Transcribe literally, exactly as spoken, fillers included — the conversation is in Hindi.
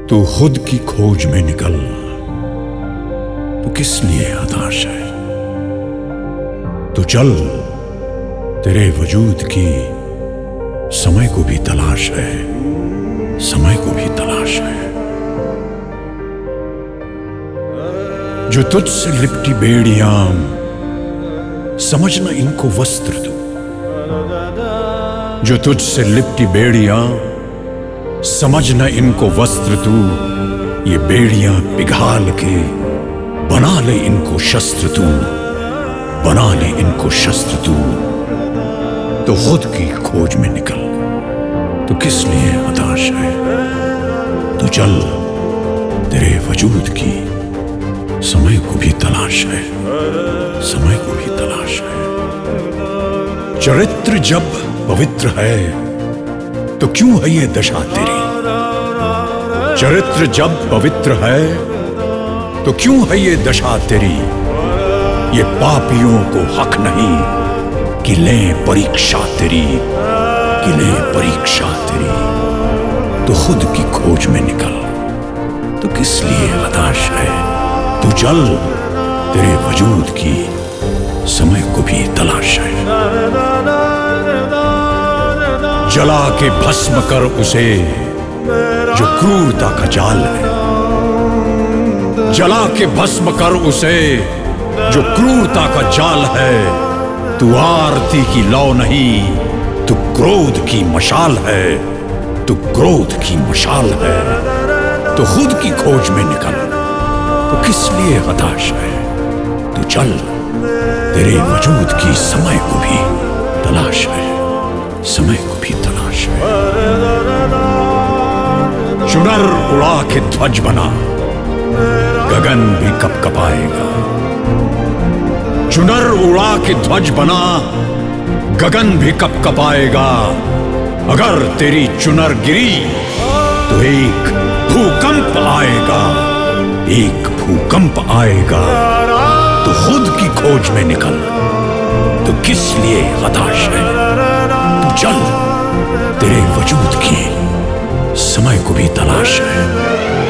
तू खुद की खोज में निकल, तू किस लिए हताश है। तू चल, तेरे वजूद की समय को भी तलाश है, समय को भी तलाश है। जो तुझसे लिपटी बेड़ियां, समझना इनको वस्त्र तू। जो तुझसे लिपटी बेड़ियां, समझना इनको वस्त्र तू। ये बेड़ियां पिघाल के बना ले इनको शस्त्र तू, बना ले इनको शस्त्र तू। तो खुद की खोज में निकल, तो किस लिए हताश है। तो चल, तेरे वजूद की समय को भी तलाश है, समय को भी तलाश है। चरित्र जब पवित्र है तो क्यों है ये दशा तेरी। चरित्र जब पवित्र है तो क्यों है ये दशा तेरी। ये पापियों को हक नहीं कि लें परीक्षा तेरी, कि लें परीक्षा तेरी। तो खुद की खोज में निकल, तो किस लिए हताश है। तू चल, तेरे वजूद की समय को भी तलाश है। जला के भस्म कर उसे जो क्रूरता का जाल है। जला के भस्म कर उसे जो क्रूरता का जाल है। तू आरती की लौ नहीं, तू क्रोध की मशाल है, तू क्रोध की मशाल है। तो खुद की खोज में निकल, तो किस लिए हताश है। तू चल, तेरे वजूद की समय को भी तलाश है, समय को भी तलाश है। चुनर उड़ा के ध्वज बना, गगन भी कप कपाएगा। चुनर उड़ा के ध्वज बना, गगन भी कप कपाएगा। अगर तेरी चुनर गिरी तो एक भूकंप आएगा, एक भूकंप आएगा। तो खुद की खोज में निकल, तो किस लिए हताश है। तू चल, तेरे वजूद की समय को भी तलाश है।